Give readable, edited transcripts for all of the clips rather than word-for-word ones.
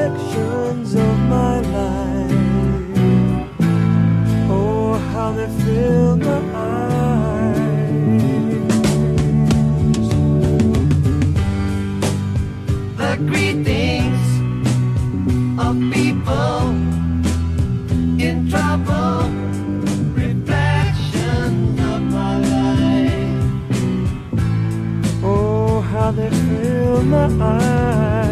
reflections of my life. Oh, how they fill my eyes. The greetings of people in trouble, reflections of my life. Oh, how they fill my eyes.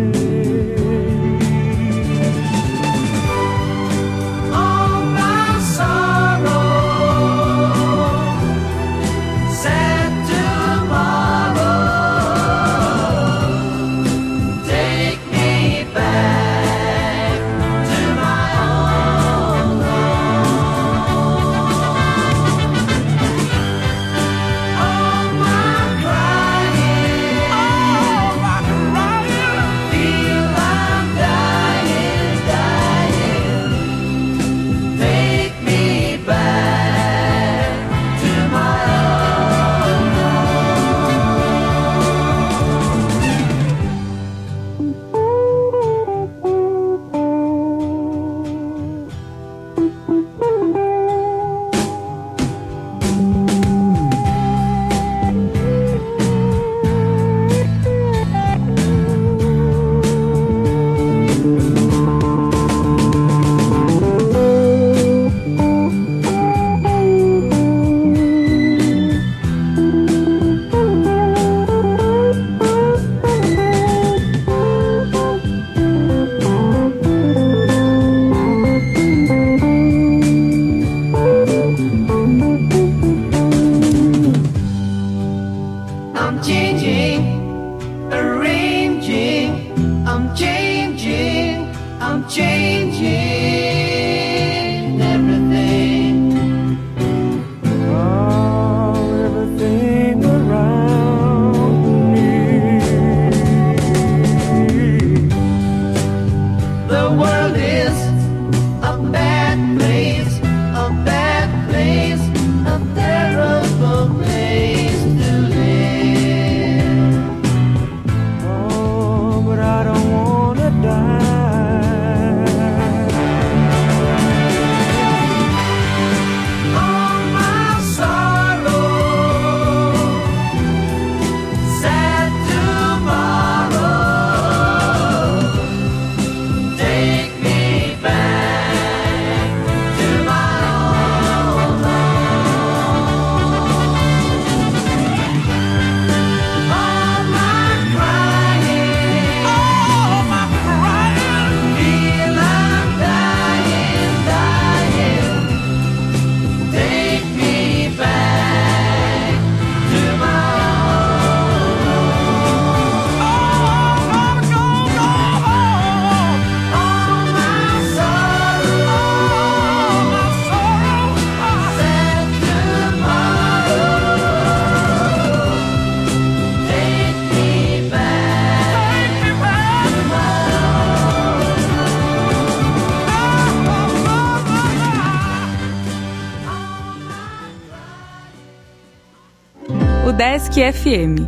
All my sorrow, sad tomorrow, take me back to my own home. All my crying, feel I'm dying, dying. Take me back to my own I'm changing, arranging, I'm changing, I'm changing everything. Oh, everything around me. The world is a bad place, a bad place, a terrible place to live. Oh, but I don't wanna die. All my sorrow, sad tomorrow, take me back to my own home. All my crying, feel I'm dying, dying. Take me back to my own home. All my sorrow, sad tomorrow, take me back to my O Desk FM.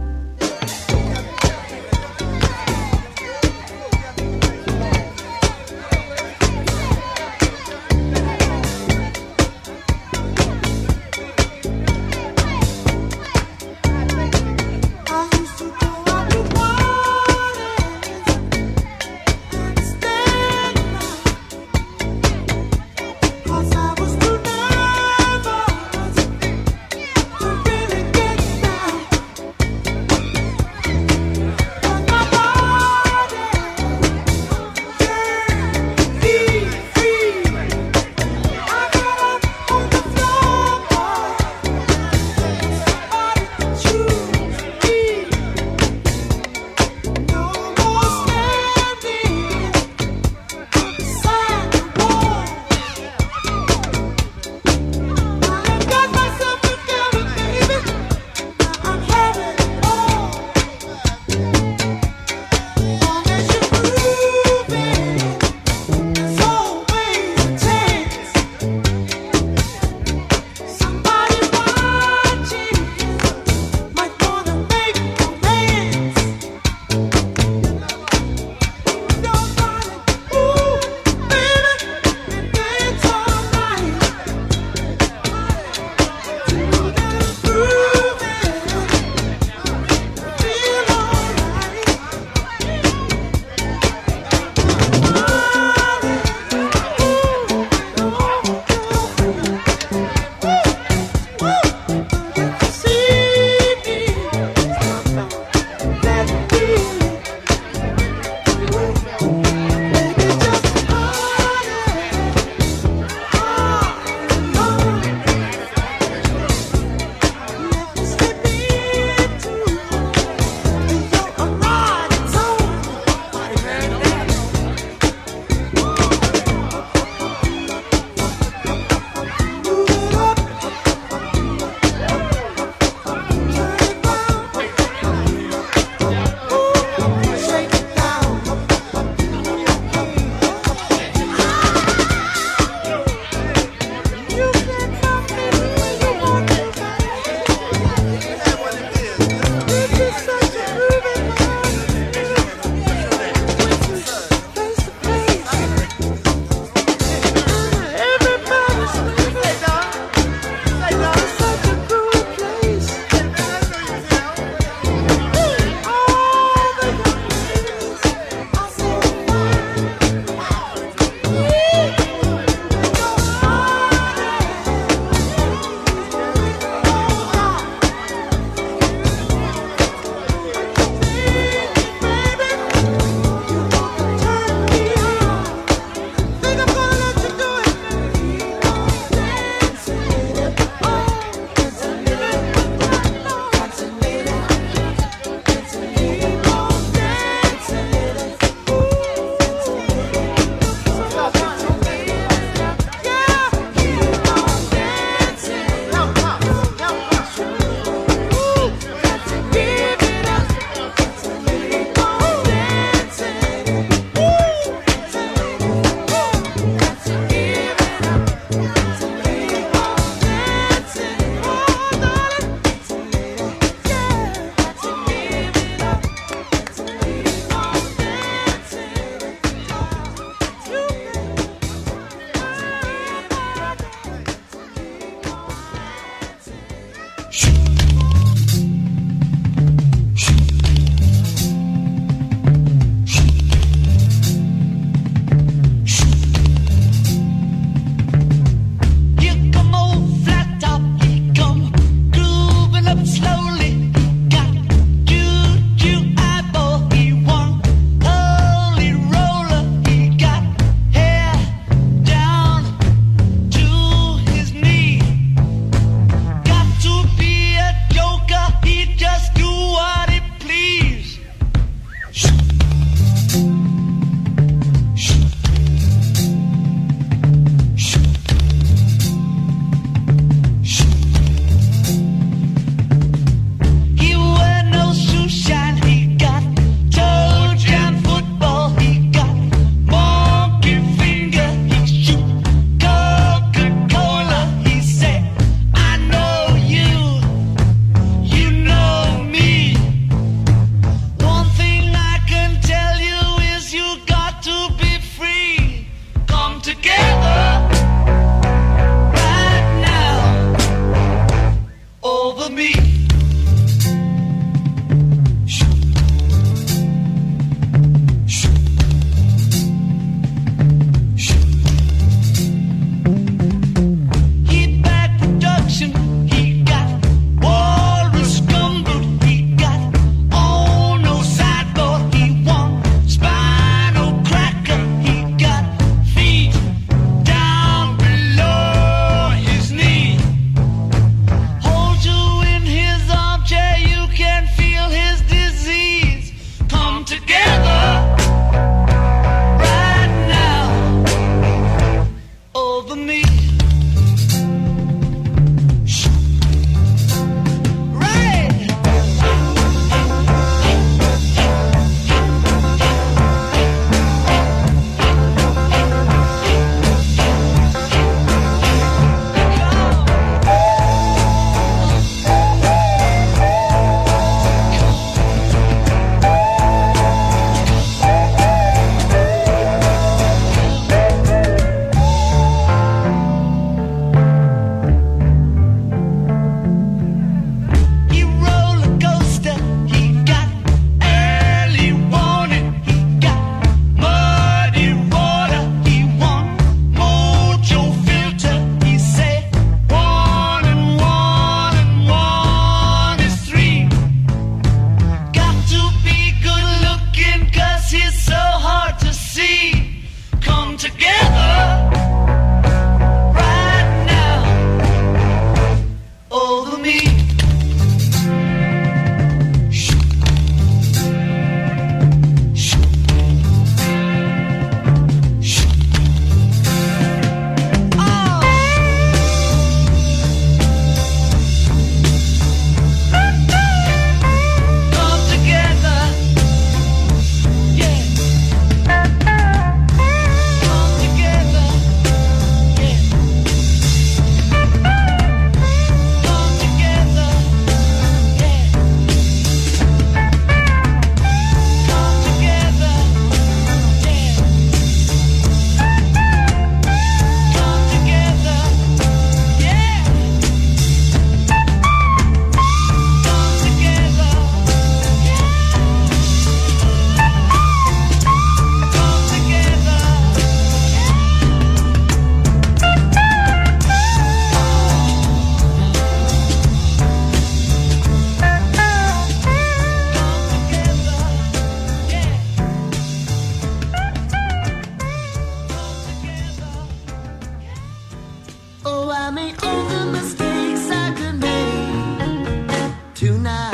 I made all the mistakes I could make tonight.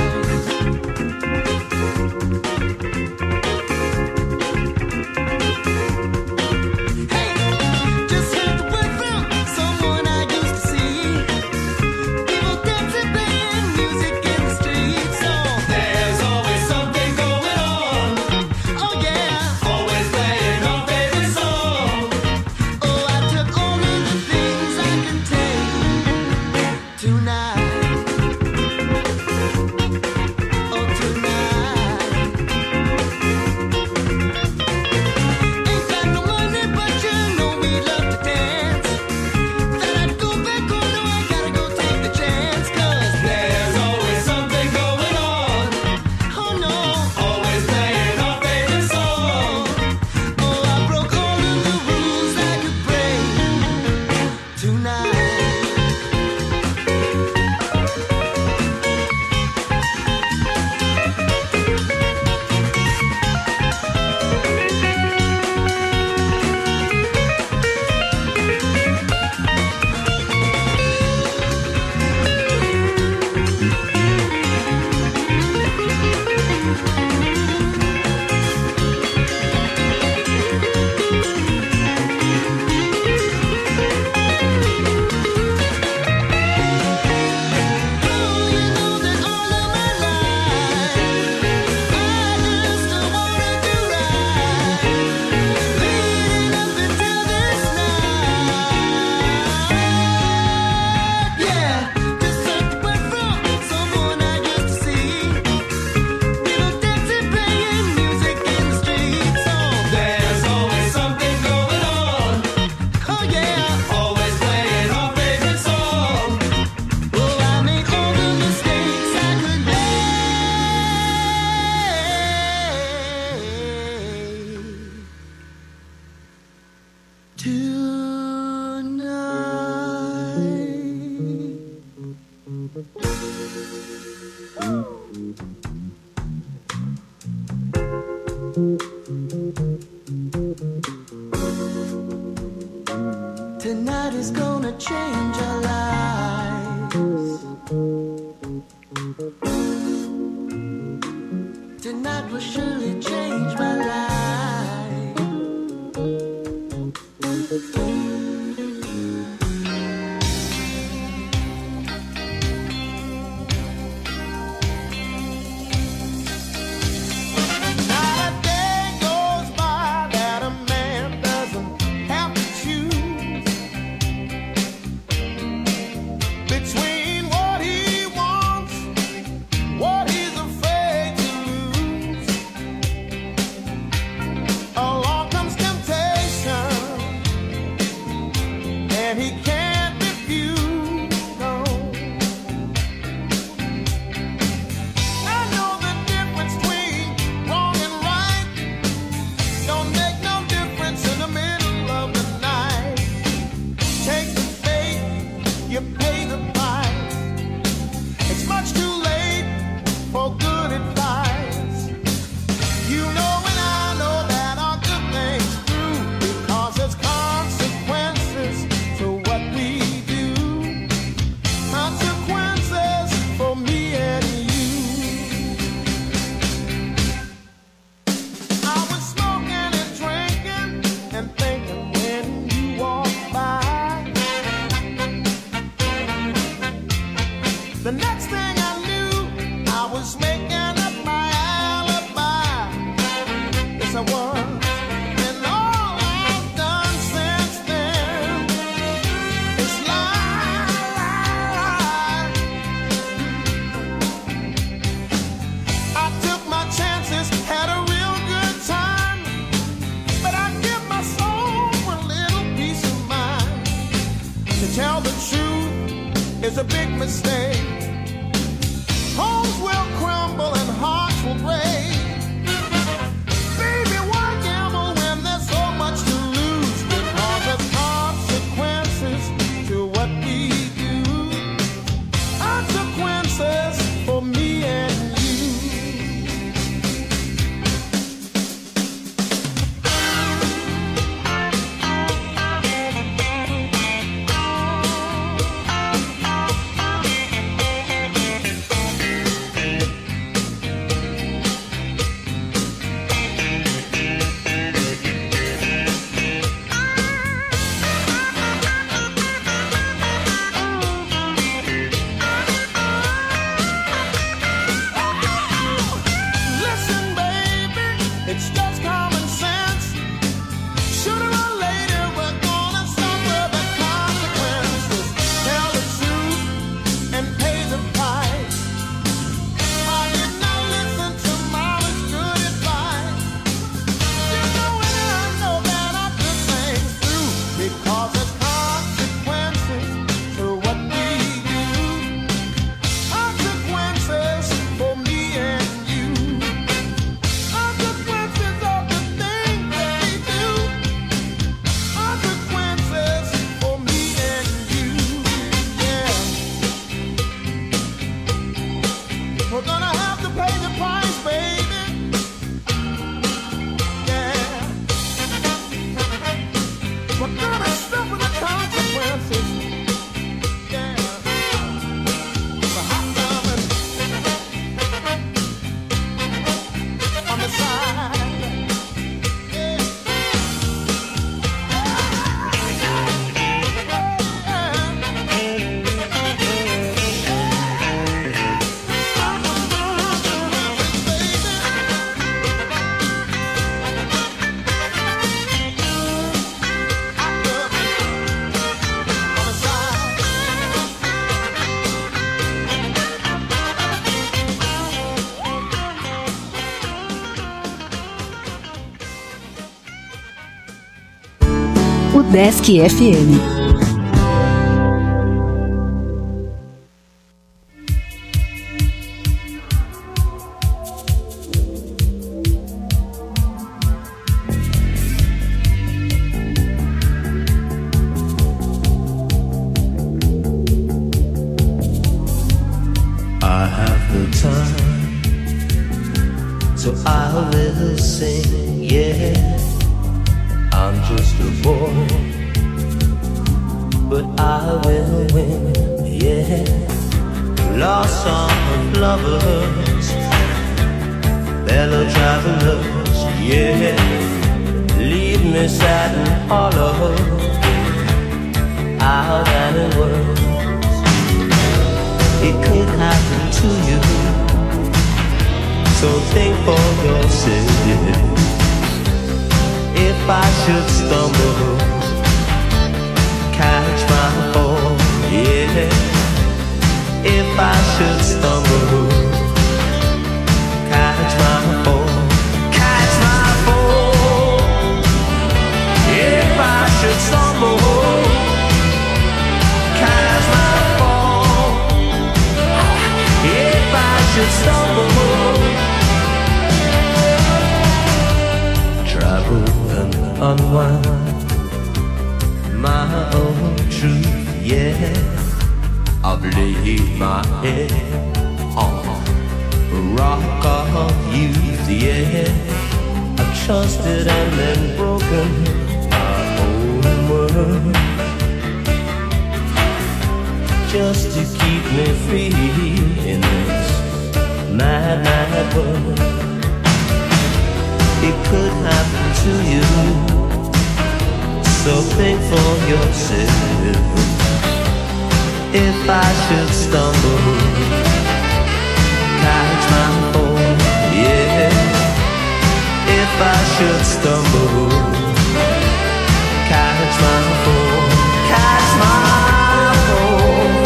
Tonight is gonna change our lives. Tonight will surely change my life. Is a big mistake. Homes will crumble and hearts will break. Baby, why gamble when there's so much to lose? Because there's consequences to what we do. Consequences for me and you. Desk FM. I have the time, so I will sing, yeah. I'm just a boy, but I will win, yeah. Lost song of lovers, fellow travelers, yeah. Leave me sad and hollow, out at the world. It could happen to you, so think for yourself. If I should stumble, catch my fall, yeah. If I should stumble, catch my fall, catch my fall. If I should stumble, catch my fall. If I should stumble, travel and unwind my own truth, yeah. I've laid my head on a rock of youth, yeah. I've trusted and then broken my own word, just to keep me free in this mad, mad world. It could happen to you, so think for yourself. If I should stumble, catch my fall, yeah. If I should stumble, catch my fall, catch my fall.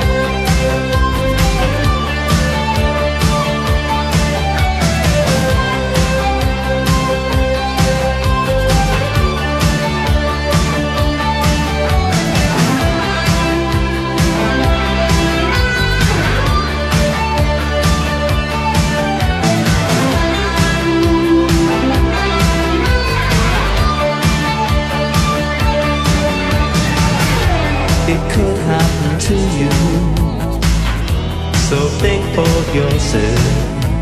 It could happen to you, so think for yourself.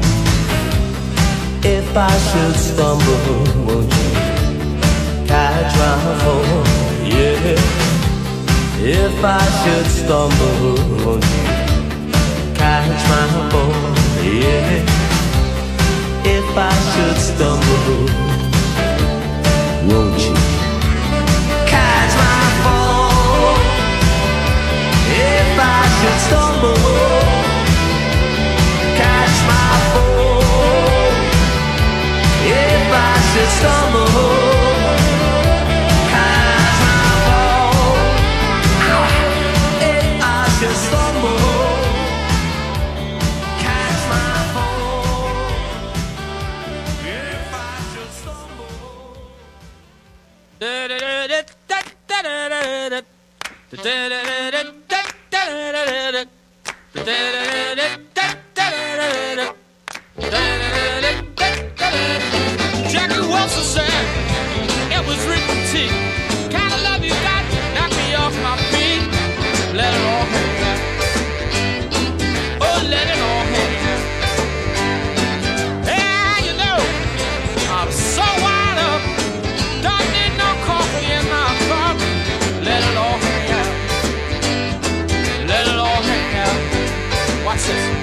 If I should stumble, won't you catch my fall, yeah. If I should stumble, won't you catch my fall, yeah. If I should stumble, won't you catch my fall? If I should stumble, catch my fall. If I should stumble, catch my fall. If I should stumble, catch my fall. If I should stumble. Jackie Wilson said it was arithmetic. Kind of love you got knock me off my feet. Let it all hang out. Oh, let it all hang out. Yeah, you know, I'm so wired up. Don't need no coffee in my cup. Let it all hang out. Let it all hang out. Watch this.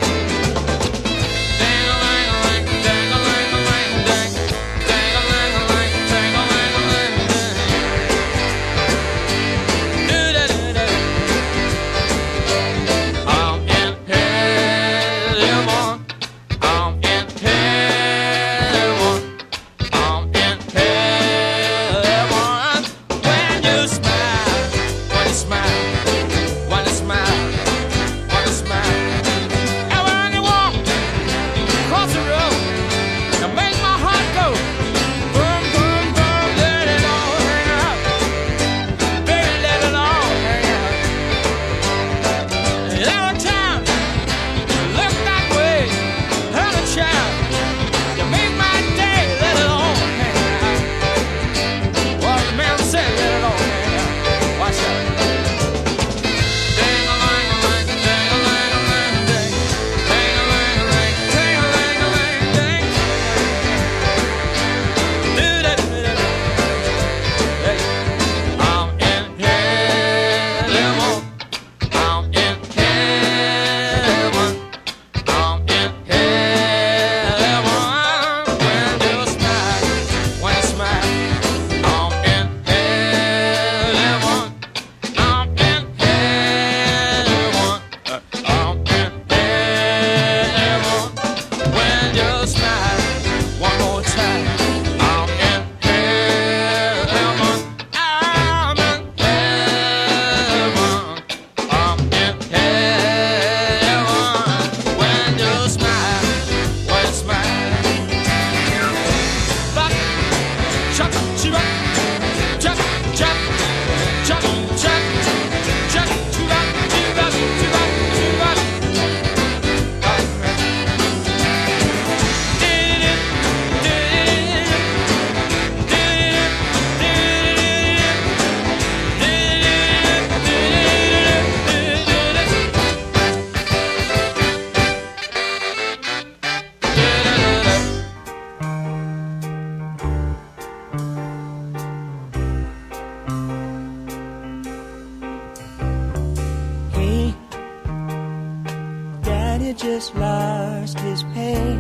just lost his pay.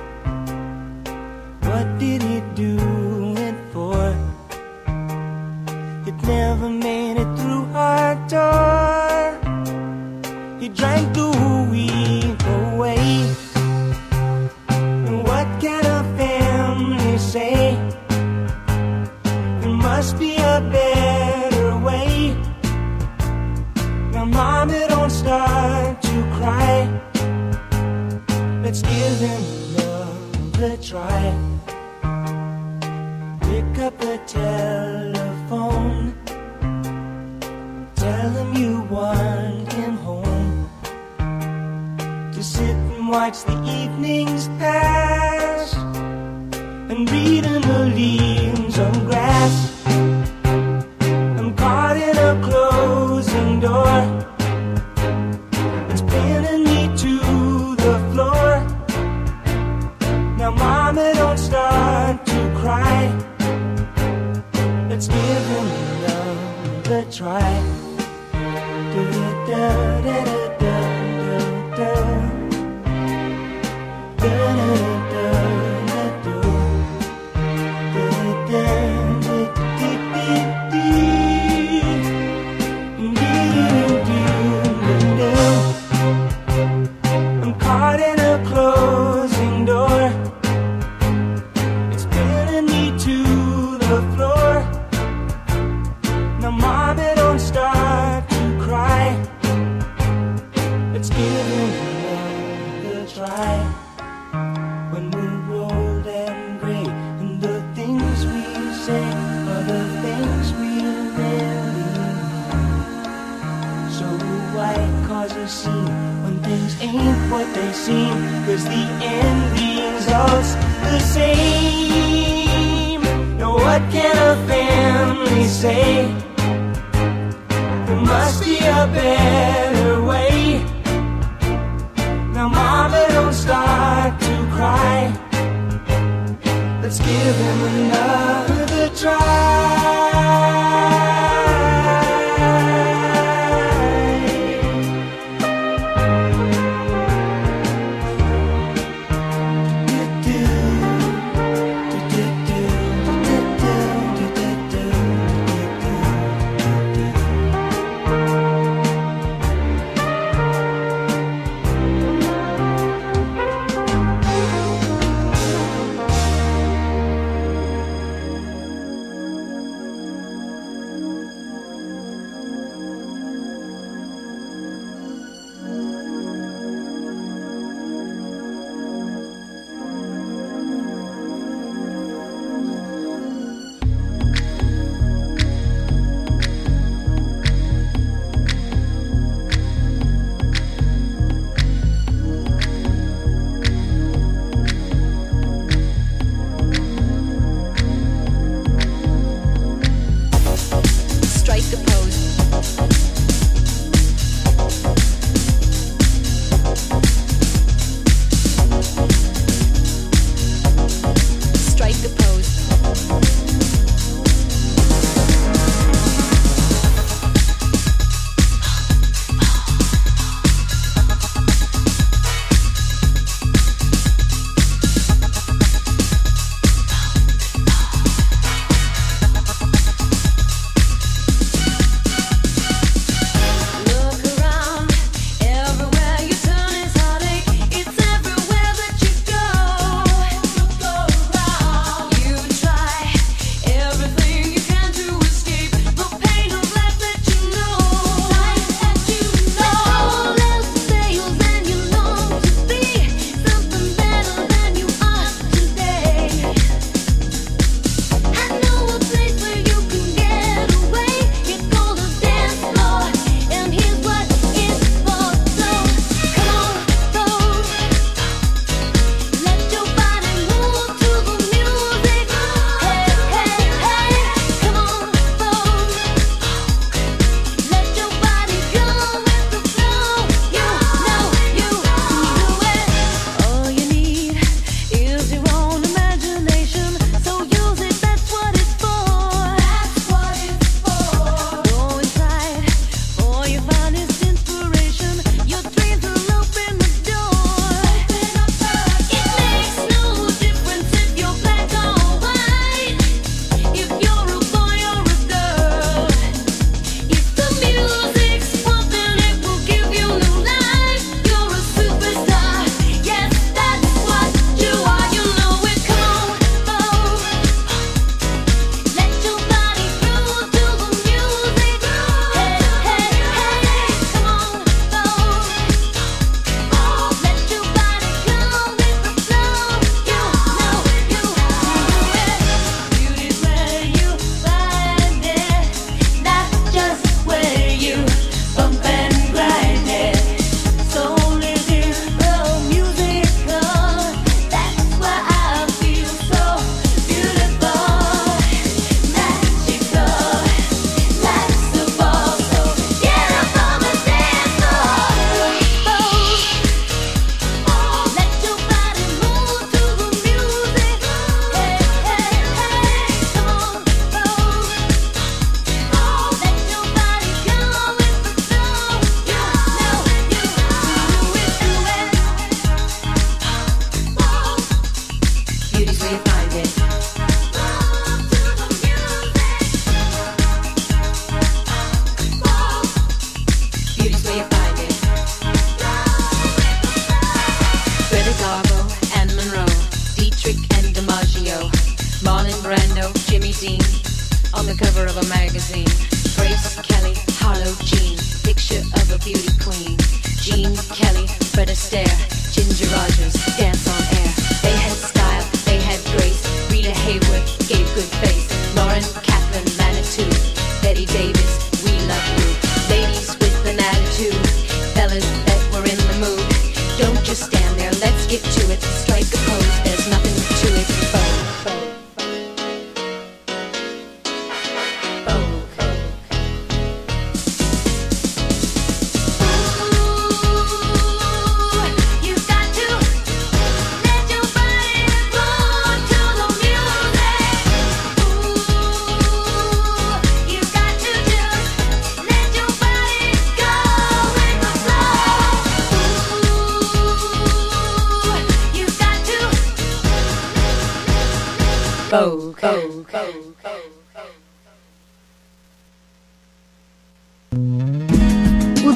What did he do it for? It never made it through our door. He drank the week away. And what can a family say? There must be a better way. Now, Mama, don't start to cry. Let's give him another try. Pick up the telephone. Tell him you want him home to sit and watch the evenings pass and read in the leaves on grass. I'm caught in a closing door. It's pinning me to the floor. Now, Mama, don't start to cry. Let's give him another try. I'm caught in a closing door. It's pinning me to the floor. Now, Mama, don't start to cry. Let's give him another try. When we're old and gray, and the things we say are the things we really mean. So why cause a scene when things ain't what they seem? 'Cause the end result's the same. Now, what can a family say? There must be a better way. Now, Mama, don't start to cry. Let's give him another try.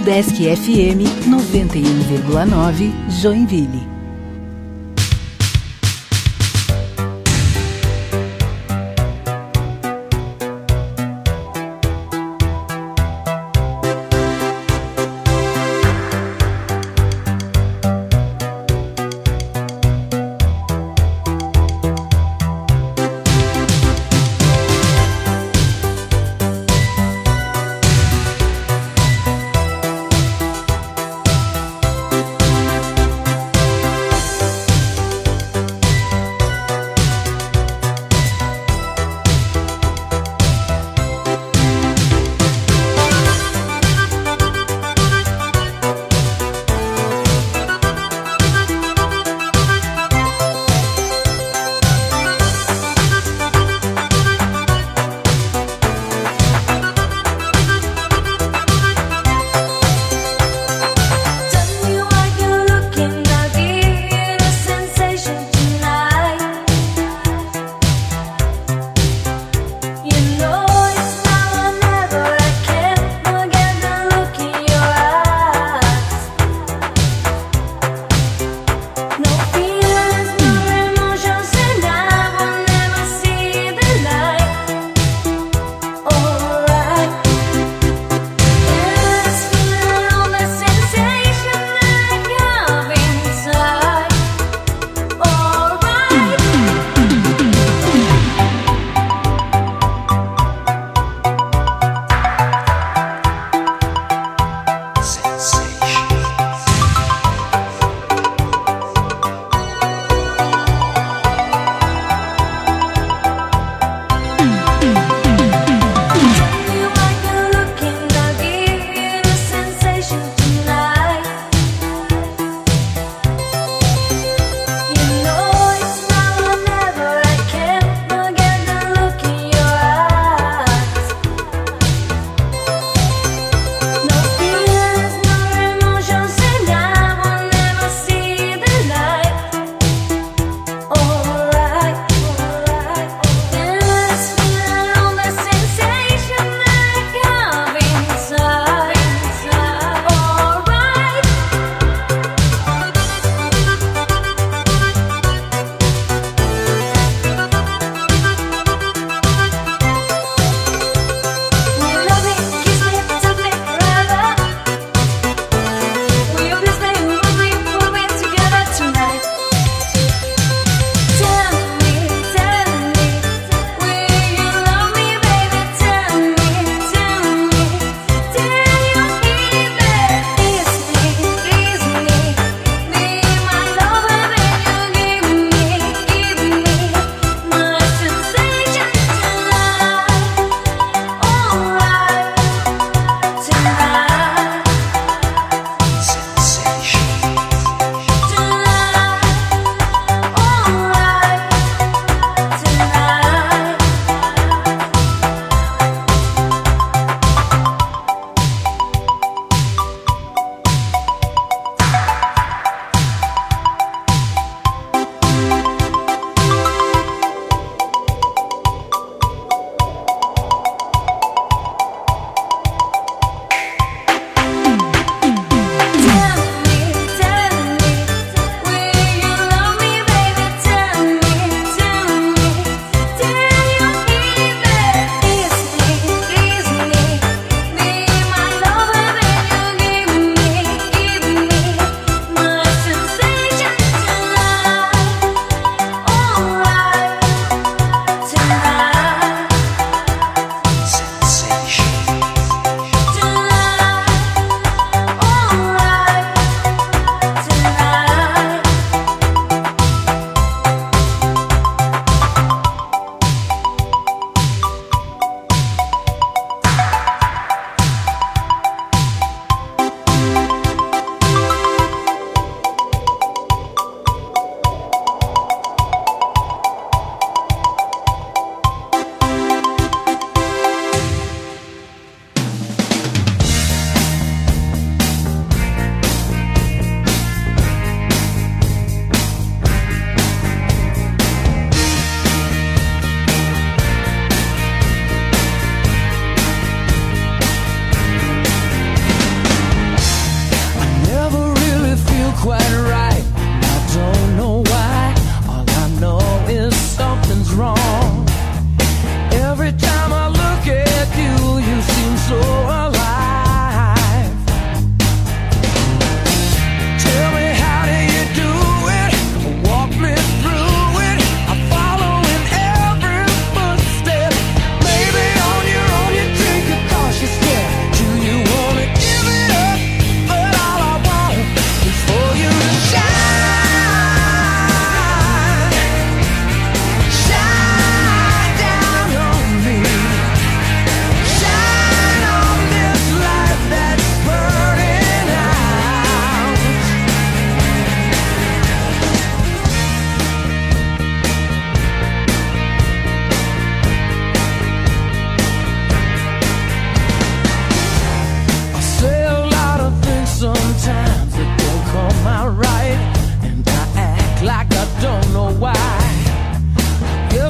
Udesc FM 91,9 Joinville.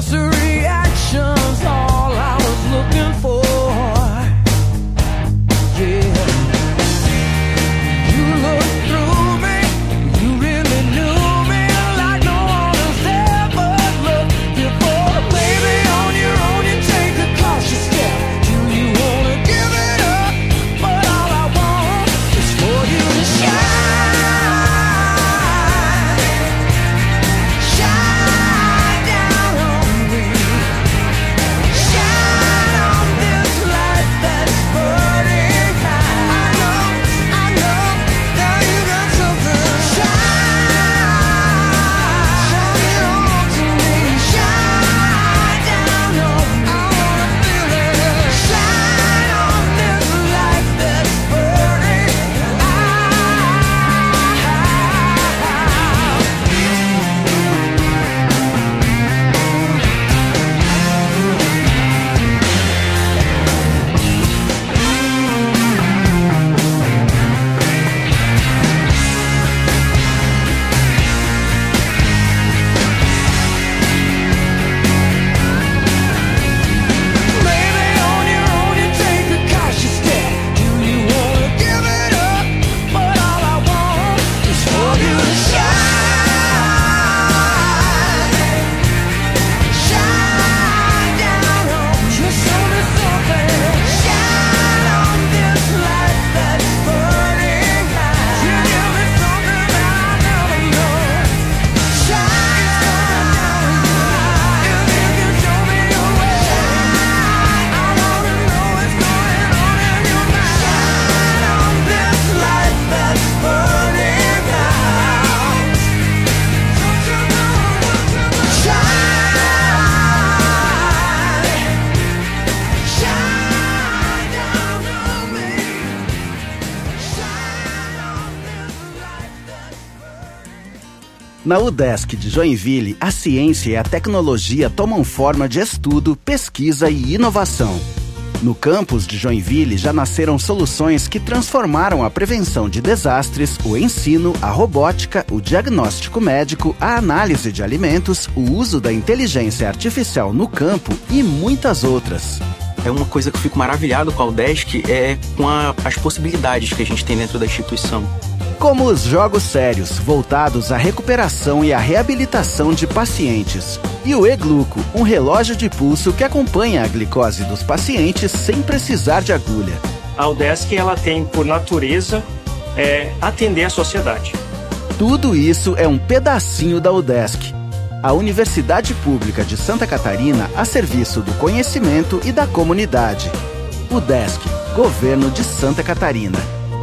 Na UDESC de Joinville, a ciência e a tecnologia tomam forma de estudo, pesquisa e inovação. No campus de Joinville já nasceram soluções que transformaram a prevenção de desastres, o ensino, a robótica, o diagnóstico médico, a análise de alimentos, o uso da inteligência artificial no campo e muitas outras. É uma coisa que eu fico maravilhado com a UDESC, com as possibilidades que a gente tem dentro da instituição. Como os jogos sérios, voltados à recuperação e à reabilitação de pacientes. E o E-Gluco, um relógio de pulso que acompanha a glicose dos pacientes sem precisar de agulha. A UDESC ela tem, por natureza, atender a sociedade. Tudo isso é um pedacinho da UDESC, a Universidade Pública de Santa Catarina a serviço do conhecimento e da comunidade. UDESC, Governo de Santa Catarina.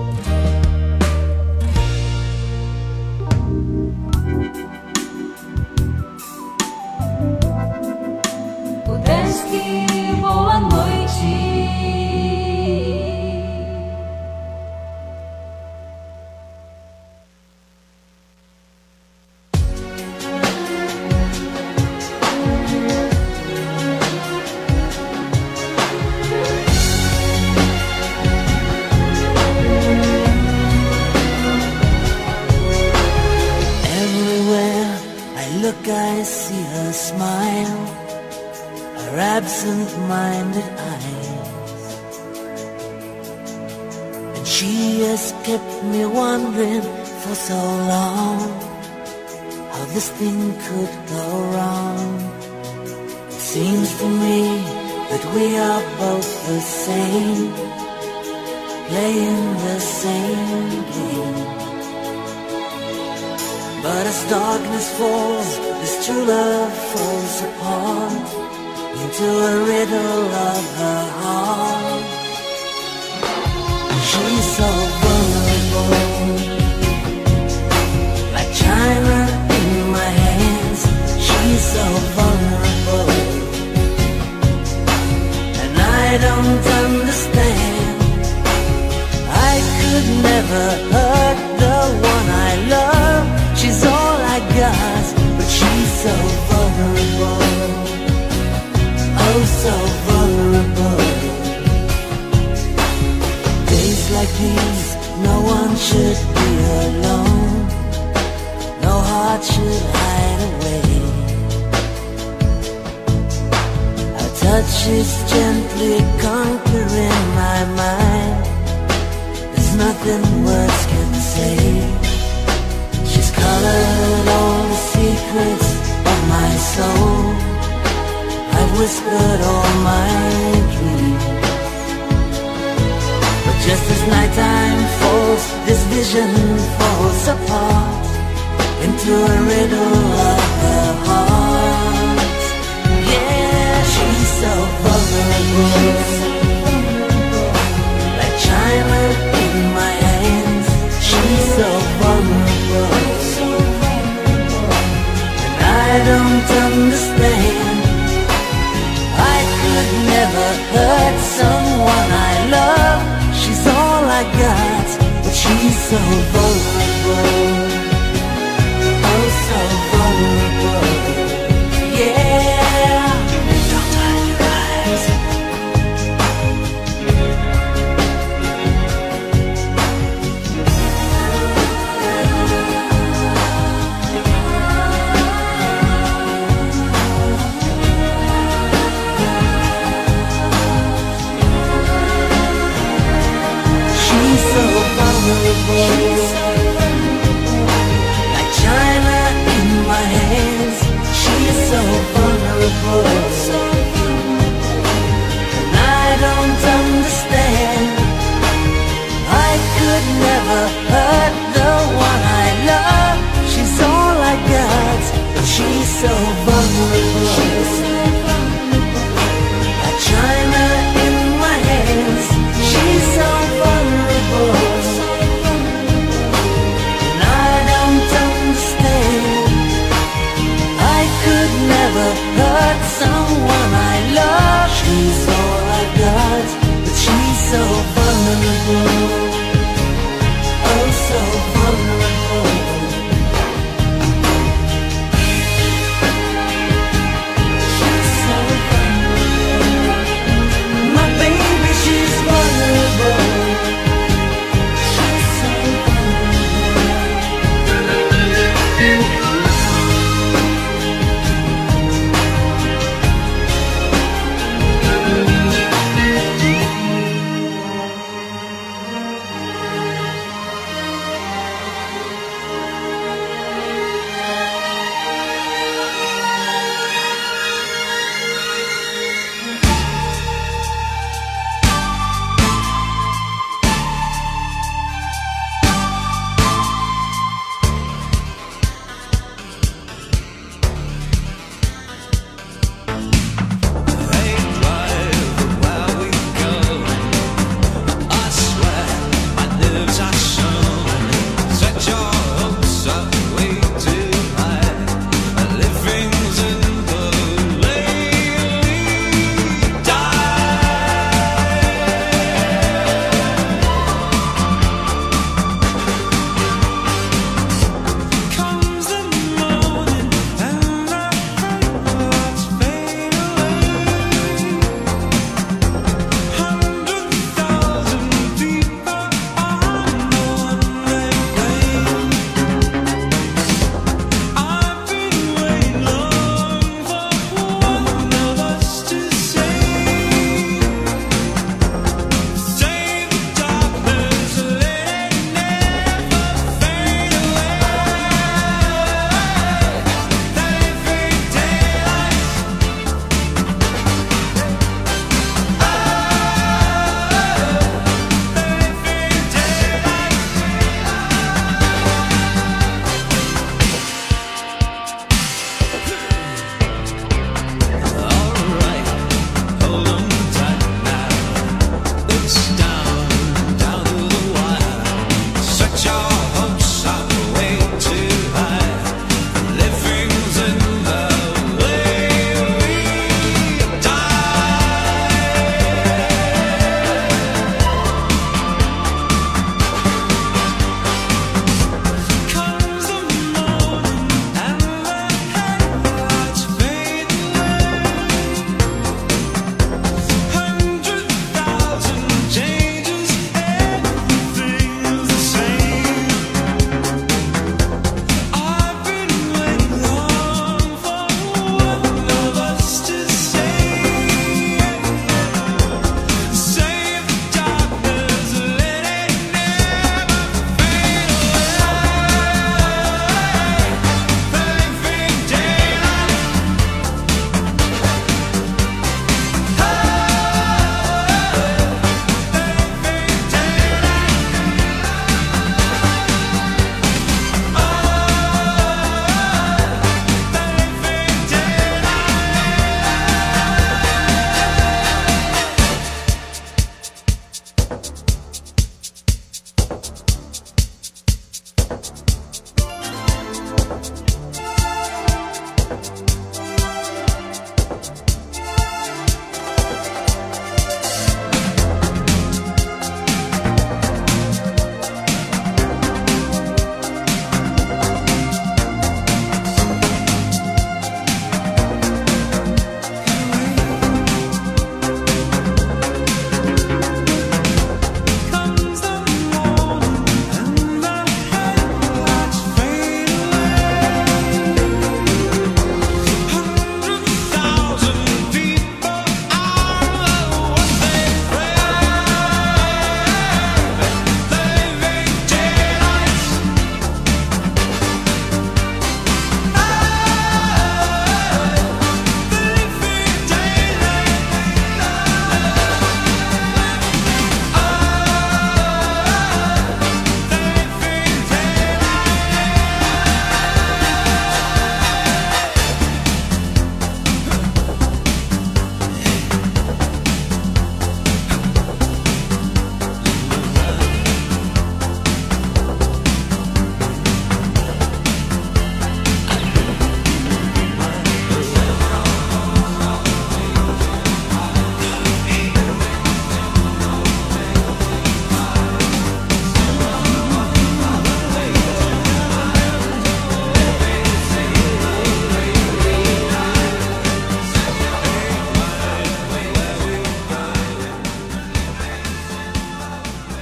Boa noite. Everywhere I look, I see her smile. Her absent-minded eyes, and she has kept me wondering for so long how this thing could go wrong. It seems to me that we are both the same, playing the same game. But as darkness falls, this true love falls apart into a riddle of her heart. She's so vulnerable, like china in my hands. She's so vulnerable, and I don't understand. I could never hurt the one I love. She's all I got, but she's so vulnerable. Oh, so vulnerable. Days like these, no one should be alone. No heart should hide away. touch is gently conquering my mind. There's nothing words can say. She's colored all the secrets of my soul. I've whispered all my dreams. But just as nighttime falls, this vision falls apart into a riddle of the heart. Yeah, she's so vulnerable, like china in my hands. She's so vulnerable, and I don't understand. I could never hurt someone I love. She's all I got, but she's so vulnerable. Oh, so vulnerable. Yeah. Don't hide your eyes. She's so vulnerable.